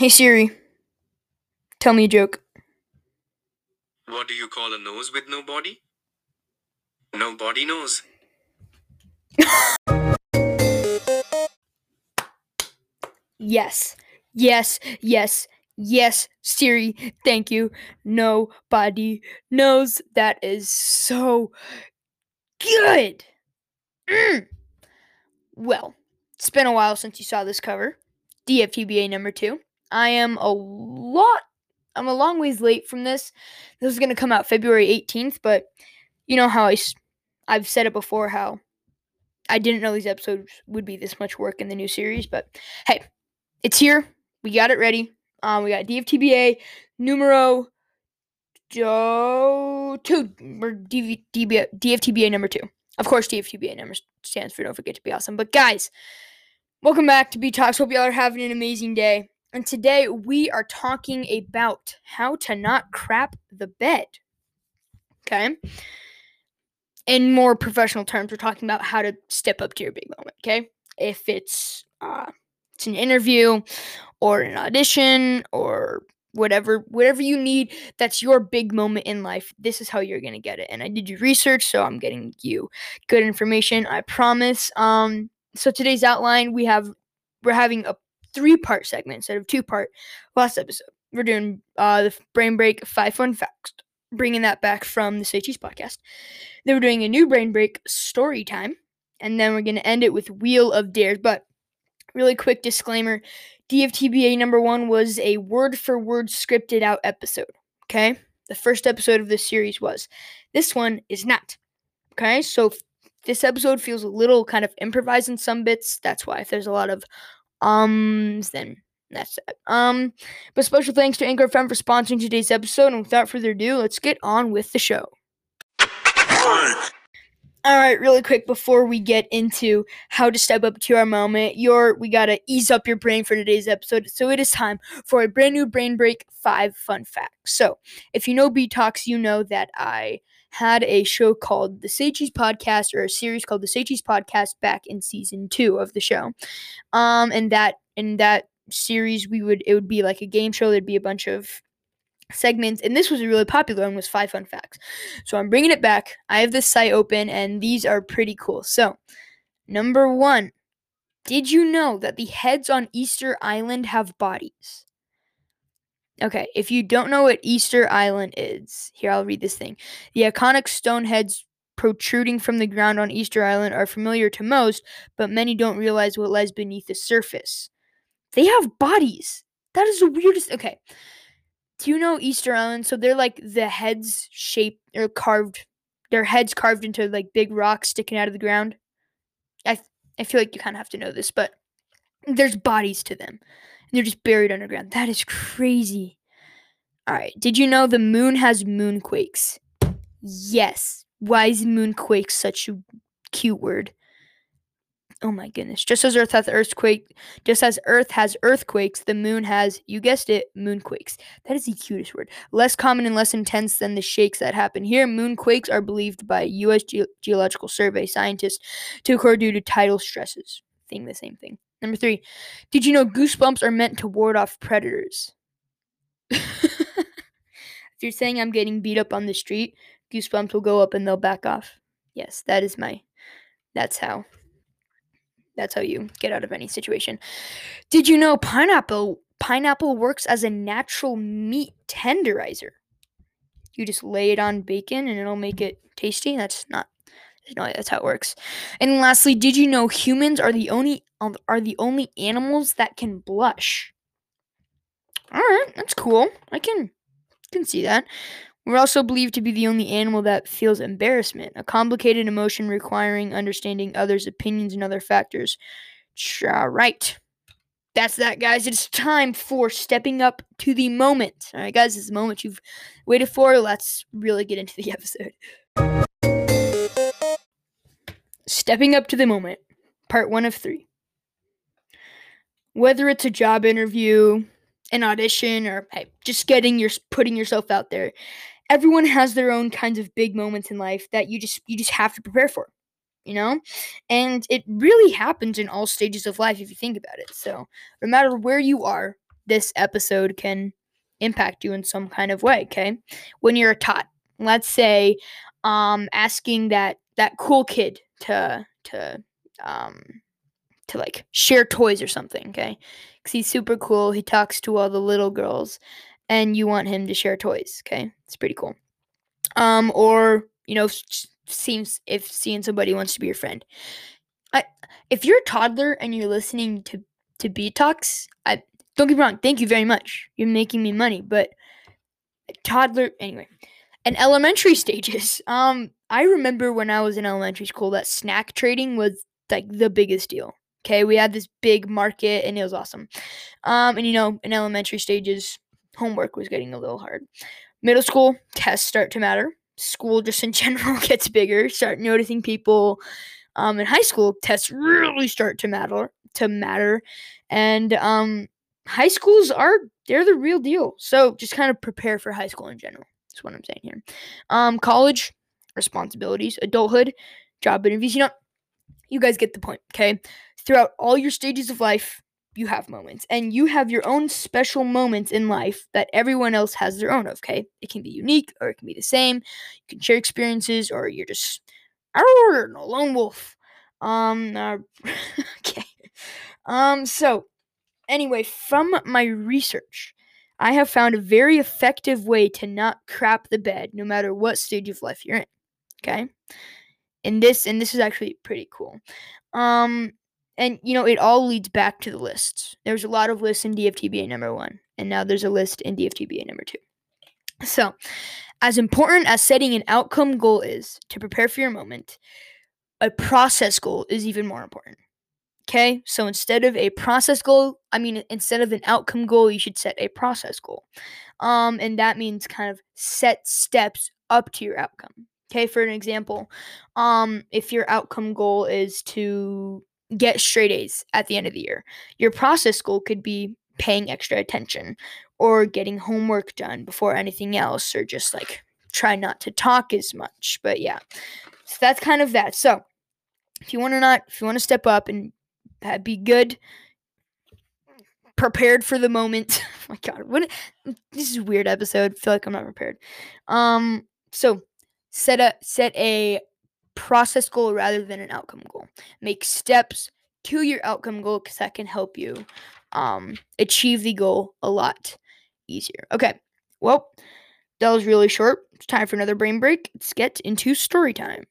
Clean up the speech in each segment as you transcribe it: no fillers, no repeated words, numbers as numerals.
Hey Siri, tell me a joke. What do you call a nose with no body? Nobody knows. Yes, yes, yes, yes, Siri, thank you. Nobody knows. That is so good. Well, it's been a while since you saw this cover. DFTBA number 2. I'm a long ways late from this. This is going to come out February 18th, but you know how I've said it before how I didn't know these episodes would be this much work in the new series, but hey, it's here. We got it ready. We got DFTBA numero 2, or DFTBA number 2. Of course, DFTBA number stands for Don't Forget to Be Awesome. But guys, welcome back to B Talks. Hope y'all are having an amazing day. And today we are talking about how to not crap the bed. Okay? In more professional terms, we're talking about how to step up to your big moment. Okay? If it's an interview or an audition or whatever you need, that's your big moment in life. This is how you're gonna get it. And I did your research, so I'm getting you good information, I promise. So today's outline, we're having a 3-part segment instead of 2-part. Last episode we're doing the brain break 5 fun facts, bringing that back from the Say Cheese podcast. Then we're doing a new brain break story time, and then we're gonna end it with Wheel of Dares. But really quick disclaimer, DFTBA number 1 was a word-for-word scripted out episode, okay? The first episode of this series was. This one is not, okay? So if this episode feels a little kind of improvised in some bits, that's why. If there's a lot of then that's that. But special thanks to Anchor FM for sponsoring today's episode, and without further ado, let's get on with the show. All right, really quick before we get into how to step up to our moment, we gotta ease up your brain for today's episode. So it is time for a brand new brain break 5 fun facts. So if you know B Talks, you know that I had a show called The Say Cheese Podcast, or a series called The Say Cheese Podcast back in season 2 of the show. And in that series, it would be like a game show. There'd be a bunch of segments, and this was a really popular one, was 5 fun facts. So I'm bringing it back. I have this site open, and these are pretty cool. So number 1, did you know that the heads on Easter Island have bodies? Okay, if you don't know what Easter Island is, here, I'll read this thing. The iconic stone heads protruding from the ground on Easter Island are familiar to most, but many don't realize what lies beneath the surface. They have bodies. That is the weirdest. Okay. Do you know Easter Island? So they're like the heads shaped or carved. Their heads carved into like big rocks sticking out of the ground. I feel like you kind of have to know this, but there's bodies to them. And they're just buried underground. That is crazy. All right. Did you know the moon has moonquakes? Yes. Why is moonquakes such a cute word? Oh my goodness. Just as Earth has earthquakes, the moon has, you guessed it, moonquakes. That is the cutest word. Less common and less intense than the shakes that happen here. Moonquakes are believed by U.S. Geological Survey scientists to occur due to tidal stresses. The same thing. Number 3. Did you know goosebumps are meant to ward off predators? If you're saying I'm getting beat up on the street, goosebumps will go up and they'll back off. Yes, that's how you get out of any situation. Did you know pineapple works as a natural meat tenderizer? You just lay it on bacon and it'll make it tasty. That's how it works. And lastly, did you know humans are the only animals that can blush? All right, that's cool. I can see that. We're also believed to be the only animal that feels embarrassment, a complicated emotion requiring understanding others' opinions and other factors. All right. That's that, guys. It's time for stepping up to the moment. All right, guys, this is the moment you've waited for. Let's really get into the episode. Stepping up to the moment, part 1 of 3. Whether it's a job interview, an audition, or just putting yourself out there, everyone has their own kinds of big moments in life that you just have to prepare for, you know? And it really happens in all stages of life if you think about it. So no matter where you are, this episode can impact you in some kind of way, okay? When you're a tot, let's say asking that cool kid to like share toys or something, okay? Because he's super cool. He talks to all the little girls, and you want him to share toys, okay? It's pretty cool. Or seems if seeing somebody wants to be your friend. If you're a toddler and you're listening to Beat Talks, don't get me wrong. Thank you very much. You're making me money, but toddler anyway. And elementary stages. I remember when I was in elementary school that snack trading was like the biggest deal. Okay, we had this big market and it was awesome. And in elementary stages, homework was getting a little hard. Middle school, tests start to matter. School just in general gets bigger. Start noticing people. In high school, tests really start to matter. And high schools they're the real deal. So just kind of prepare for high school in general. That's what I'm saying here. College, responsibilities, adulthood, job interviews. You guys get the point, okay? Throughout all your stages of life, you have moments. And you have your own special moments in life that everyone else has their own of, okay? It can be unique or it can be the same. You can share experiences or you're just a lone wolf. Okay. So, anyway, from my research, I have found a very effective way to not crap the bed no matter what stage of life you're in, okay? And this is actually pretty cool. And it all leads back to the lists. There's a lot of lists in DFTBA number 1, and now there's a list in DFTBA number 2. So, as important as setting an outcome goal is to prepare for your moment, a process goal is even more important. Okay, so instead of an outcome goal, you should set a process goal. And that means kind of set steps up to your outcome. Okay, for an example, if your outcome goal is to get straight A's at the end of the year, your process goal could be paying extra attention or getting homework done before anything else, or just like try not to talk as much. But yeah, so that's kind of that. So if you want to step up and be good, prepared for the moment. Oh my God, this is a weird episode. I feel like I'm not prepared. So set a process goal rather than an outcome goal. Make steps to your outcome goal because that can help you achieve the goal a lot easier. Okay, well, that was really short. It's time for another brain break. Let's get into story time.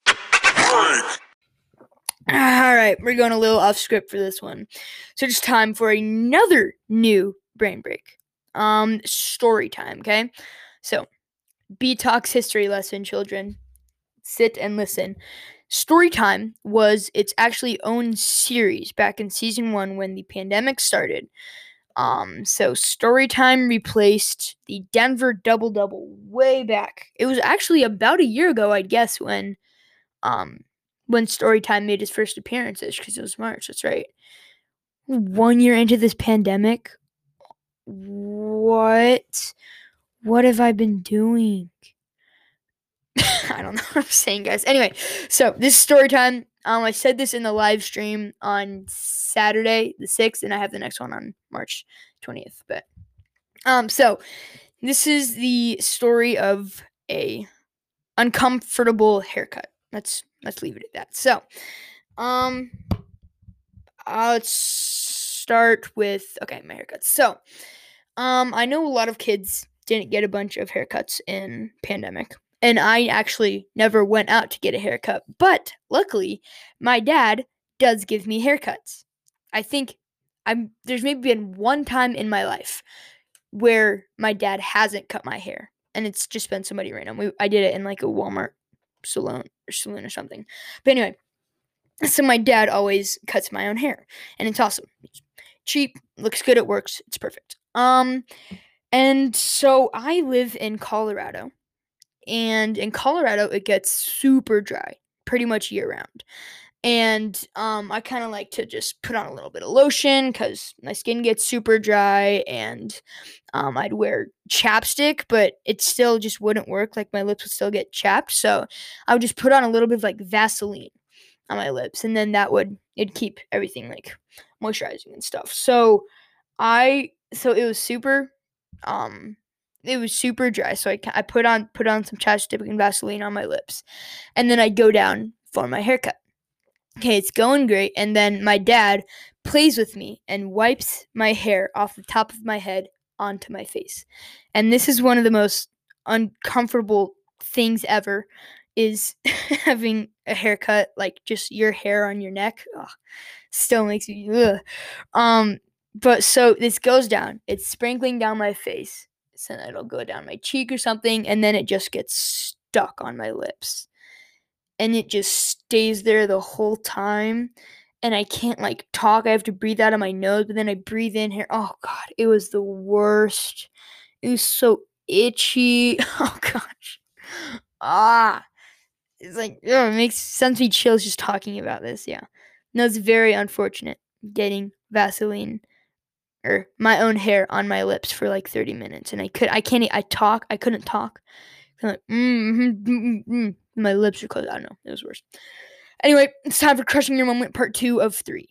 All right, we're going a little off script for this one. So it's time for another new brain break. Story time, okay? So, Beat Talks history lesson, children. Sit and listen. Story time was its actually own series back in season 1 when the pandemic started. So story time replaced the Denver double-double way back. It was actually about a year ago, I'd guess, when Storytime made his first appearances, because it was March. That's right. 1 year into this pandemic, what have I been doing? I don't know what I'm saying, guys. Anyway, so this is Storytime. I said this in the live stream on Saturday the 6th, and I have the next one on March 20th. But so this is the story of a uncomfortable haircut. Let's leave it at that. So, let's start with my haircuts. So, I know a lot of kids didn't get a bunch of haircuts in pandemic, and I actually never went out to get a haircut. But luckily, my dad does give me haircuts. I think there's maybe been one time in my life where my dad hasn't cut my hair, and it's just been somebody random. I did it in like a Walmart saloon or something. But anyway, so my dad always cuts my own hair, and it's awesome. It's cheap, looks good, it works, it's perfect. And so I live in Colorado, and in Colorado it gets super dry pretty much year round. And I kind of like to just put on a little bit of lotion because my skin gets super dry, and I'd wear chapstick, but it still just wouldn't work. Like my lips would still get chapped, so I would just put on a little bit of like Vaseline on my lips, and then it'd keep everything like moisturizing and stuff. So I so it was super dry. So I put on some chapstick and Vaseline on my lips, and then I go down for my haircut. Okay, it's going great, and then my dad plays with me and wipes my hair off the top of my head onto my face. And this is one of the most uncomfortable things ever, is having a haircut, like just your hair on your neck. Ugh, still makes me but so this goes down. It's sprinkling down my face. So then it'll go down my cheek or something, and then it just gets stuck on my lips. And it just stays there the whole time. And I can't like talk. I have to breathe out of my nose, but then I breathe in here. Oh god, it was the worst. It was so itchy. Oh gosh. Ah. It's like, it sends me chills just talking about this. Yeah. No, it's very unfortunate getting Vaseline or my own hair on my lips for like 30 minutes. And I couldn't talk. I'm like, my lips are closed. I don't know. It was worse. Anyway, it's time for Crushing Your Moment part 2 of 3.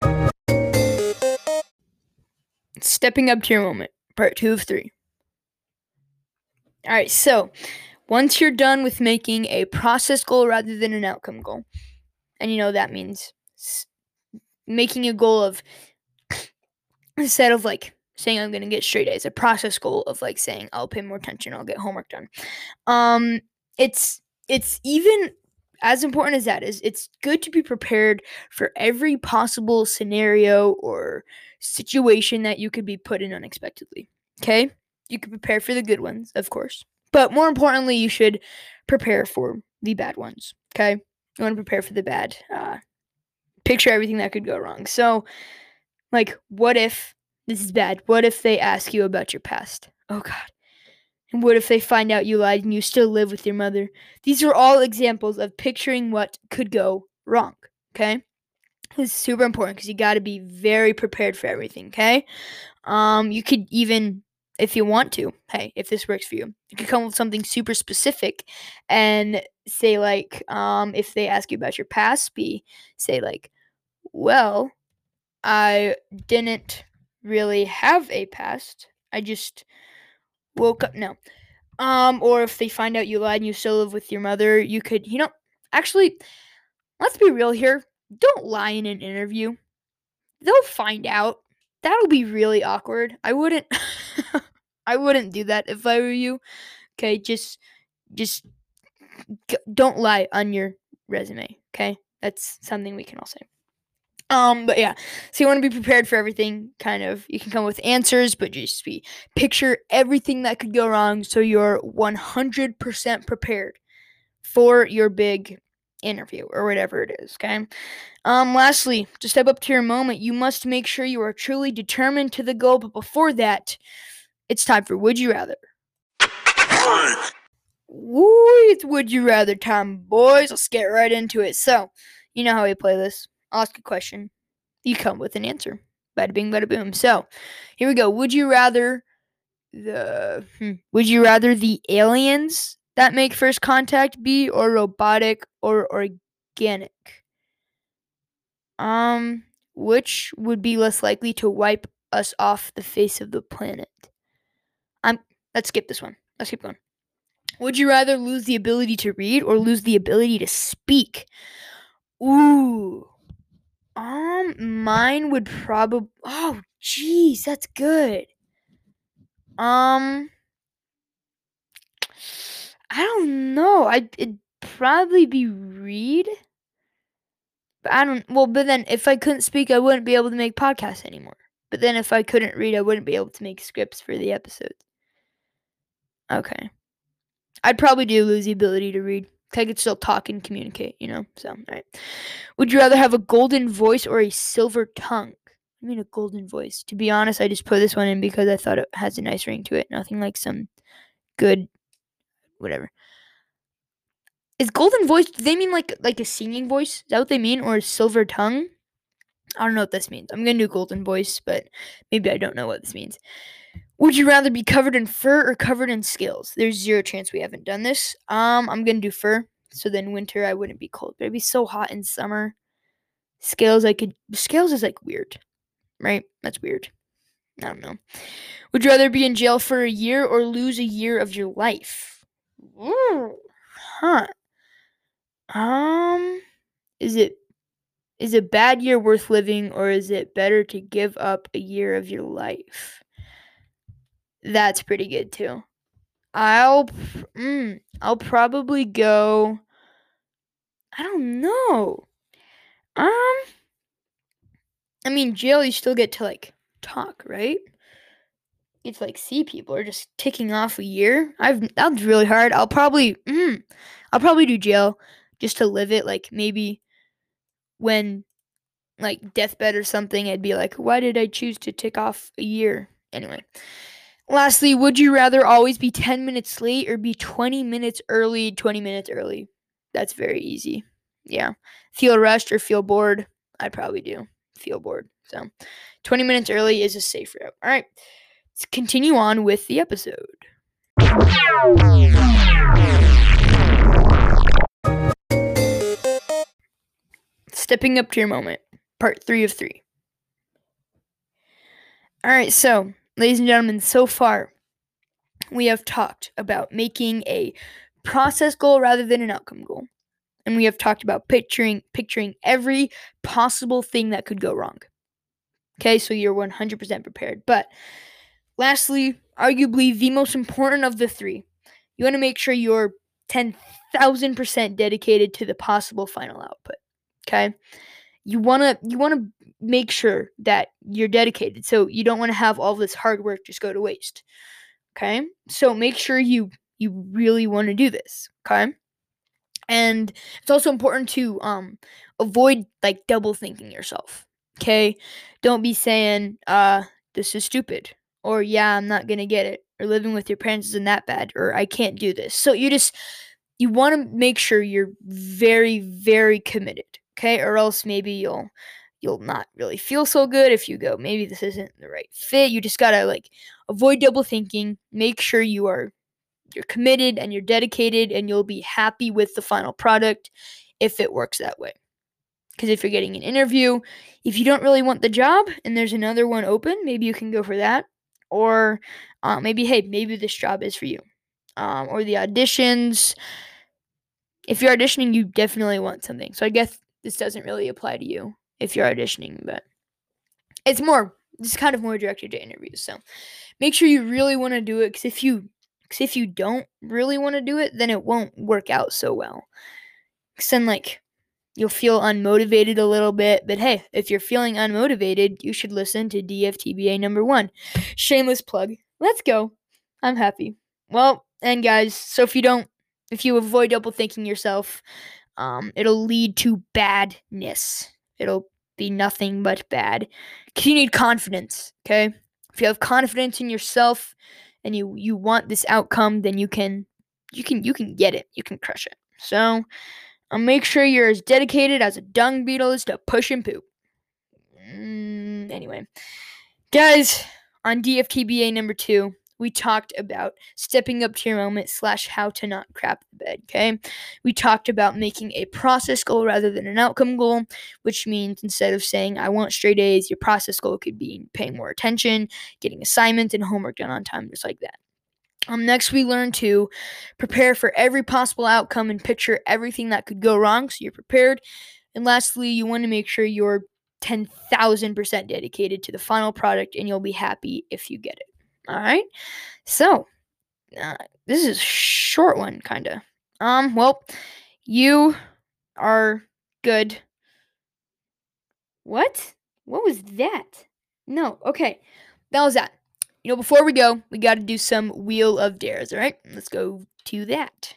Stepping up to your moment, part 2 of 3. Alright, so once you're done with making a process goal rather than an outcome goal, and that means making a goal of, instead of like saying I'm going to get straight A's, a process goal of like saying I'll pay more attention, I'll get homework done. It's even as important as that is, it's good to be prepared for every possible scenario or situation that you could be put in unexpectedly. Okay? You could prepare for the good ones, of course. But more importantly, you should prepare for the bad ones. Okay? You want to prepare for the bad. Picture everything that could go wrong. So, like, what if this is bad? What if they ask you about your past? Oh, God. And what if they find out you lied and you still live with your mother? These are all examples of picturing what could go wrong, okay? This is super important because you got to be very prepared for everything, okay? You could even, if you want to, hey, if this works for you, you could come up with something super specific and say, like, if they ask you about your past, say, like, well, I didn't really have a past. I just woke up. No. Or if they find out you lied and you still live with your mother, you could, actually, let's be real here. Don't lie in an interview. They'll find out. That'll be really awkward. I wouldn't, I wouldn't do that if I were you. Okay, just don't lie on your resume. Okay, that's something we can all say. But yeah, so you want to be prepared for everything, kind of. You can come with answers, but just picture everything that could go wrong so you're 100% prepared for your big interview or whatever it is, okay? Lastly, to step up to your moment, you must make sure you are truly determined to the goal, but before that, it's time for Would You Rather. Woo, it's Would You Rather time, boys. Let's get right into it. So, you know how we play this. I'll ask a question. You come with an answer. Bada bing, bada boom. So, here we go. Would you rather Would you rather the aliens that make first contact be or robotic or organic? Which would be less likely to wipe us off the face of the planet? Let's skip this one. Let's keep going. Would you rather lose the ability to read or lose the ability to speak? Ooh. Mine would probably. Oh, jeez, that's good. I don't know. It'd probably be read. But I don't. Well, but then if I couldn't speak, I wouldn't be able to make podcasts anymore. But then if I couldn't read, I wouldn't be able to make scripts for the episodes. Okay. I'd probably lose the ability to read. I could still talk and communicate, So, all right. Would you rather have a golden voice or a silver tongue? I mean, a golden voice. To be honest, I just put this one in because I thought it has a nice ring to it. Nothing like some good, whatever. Is golden voice? Do they mean like a singing voice? Is that what they mean, or a silver tongue? I don't know what this means. I'm gonna do golden voice, but maybe I don't know what this means. Would you rather be covered in fur or covered in scales? There's zero chance we haven't done this. I'm gonna do fur. So then winter I wouldn't be cold, but it'd be so hot in summer. Scales is like weird, right? That's weird. I don't know. Would you rather be in jail for a year or lose a year of your life? Ooh. Huh. Is a bad year worth living, or is it better to give up a year of your life? That's pretty good too. I'll probably go. I don't know. I mean, jail you still get to like talk, right? You get to like see people, or just ticking off a year. That's really hard. I'll probably do jail just to live it. Like maybe when like deathbed or something, I'd be like, why did I choose to tick off a year? Anyway. Lastly, would you rather always be 10 minutes late or be 20 minutes early? 20 minutes early. That's very easy. Yeah. Feel rushed or feel bored? I probably do. Feel bored. So 20 minutes early is a safe route. All right. Let's continue on with the episode. Stepping up to your moment. Part 3 of 3. All right. So, ladies and gentlemen, so far we have talked about making a process goal rather than an outcome goal. And we have talked about picturing every possible thing that could go wrong. Okay, so you're 100% prepared. But lastly, arguably the most important of the three, you want to make sure you're 10,000% dedicated to the possible final output. Okay, you want to make sure that you're dedicated, so you don't want to have all this hard work just go to waste. Okay, so make sure you really want to do this. Okay. And it's also important to avoid like double thinking yourself. Okay? Don't be saying, this is stupid, or yeah, I'm not gonna get it, or living with your parents isn't that bad, or I can't do this. So you want to make sure you're very, very committed. Okay? Or else maybe you'll not really feel so good if you go, maybe this isn't the right fit. You just gotta like avoid double thinking. Make sure you're committed and you're dedicated, and you'll be happy with the final product if it works that way. Because if you're getting an interview, if you don't really want the job and there's another one open, maybe you can go for that. Or maybe this job is for you. Or the auditions. If you're auditioning, you definitely want something. So I guess this doesn't really apply to you if you're auditioning, but it's kind of more directed to interviews. So make sure you really want to do it, because if you don't really want to do it, then it won't work out so well. Because then, like, you'll feel unmotivated a little bit. But hey, if you're feeling unmotivated, you should listen to DFTBA number 1. Shameless plug. Let's go. I'm happy. Well, and guys, so if you avoid double thinking yourself, it'll lead to badness. It'll be nothing but bad. Because you need confidence, okay? If you have confidence in yourself, and you want this outcome, then you can get it. You can crush it. So make sure you're as dedicated as a dung beetle is to push and poop. Anyway, guys, on DFTBA number 2, we talked about stepping up to your moment / how to not crap the bed, okay? We talked about making a process goal rather than an outcome goal, which means instead of saying, I want straight A's, your process goal could be paying more attention, getting assignments and homework done on time, just like that. Next, we learned to prepare for every possible outcome and picture everything that could go wrong, so you're prepared. And lastly, you want to make sure you're 10,000% dedicated to the final product, and you'll be happy if you get it. All right. So this is a short one, kind of. Well, you are good. What? What was that? No. Okay. That was that. Before we go, we got to do some Wheel of Dares, all right? Let's go to that.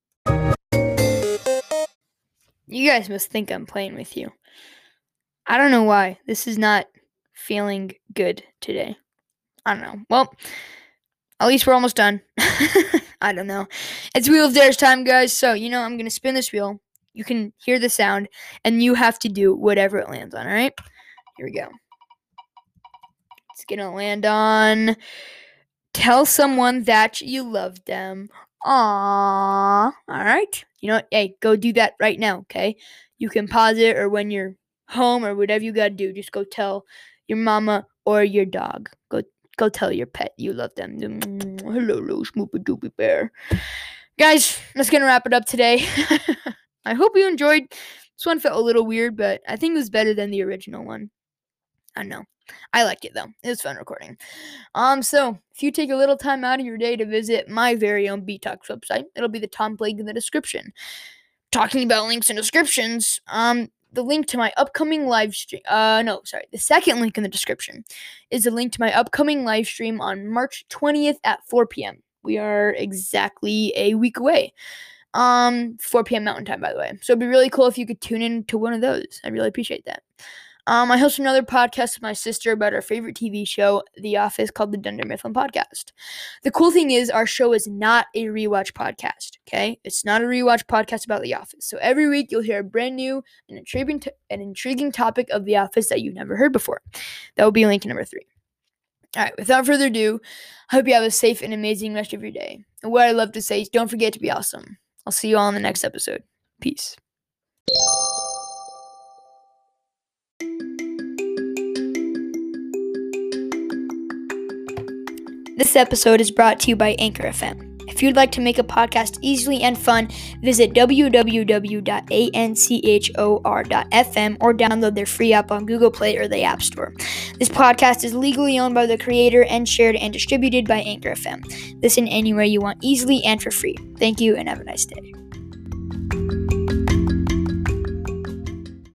You guys must think I'm playing with you. I don't know why. This is not feeling good today. I don't know. Well, at least we're almost done. I don't know. It's Wheel of Dares time, guys. So, I'm going to spin this wheel. You can hear the sound, and you have to do whatever it lands on, all right? Here we go. It's going to land on tell someone that you love them. Aww. All right. You know what? Hey, go do that right now, okay? You can pause it, or when you're home or whatever you got to do, just go tell your mama or your dog. Go Go tell your pet you love them. Hello, little Smoopy Doopy Bear. Guys, that's going to wrap it up today. I hope you enjoyed. This one felt a little weird, but I think it was better than the original one. I don't know. I liked it, though. It was fun recording. So, if you take a little time out of your day to visit my very own BTalks website, it'll be the top link in the description. Talking about links and descriptions, the link to my upcoming live stream, the second link in the description is the link to my upcoming live stream on March 20th at 4 p.m. We are exactly a week away. 4 p.m. Mountain Time, by the way. So it'd be really cool if you could tune in to one of those. I'd really appreciate that. I host another podcast with my sister about our favorite TV show, The Office, called the Dunder Mifflin Podcast. The cool thing is our show is not a rewatch podcast, okay? It's not a rewatch podcast about The Office. So every week you'll hear a brand new and intriguing topic of The Office that you've never heard before. That will be link number 3. All right, without further ado, I hope you have a safe and amazing rest of your day. And what I love to say is don't forget to be awesome. I'll see you all in the next episode. Peace. This episode is brought to you by Anchor FM. If you'd like to make a podcast easily and fun, visit www.anchor.fm or download their free app on Google Play or the App Store. This podcast is legally owned by the creator and shared and distributed by Anchor FM. Listen anywhere you want easily and for free. Thank you and have a nice day.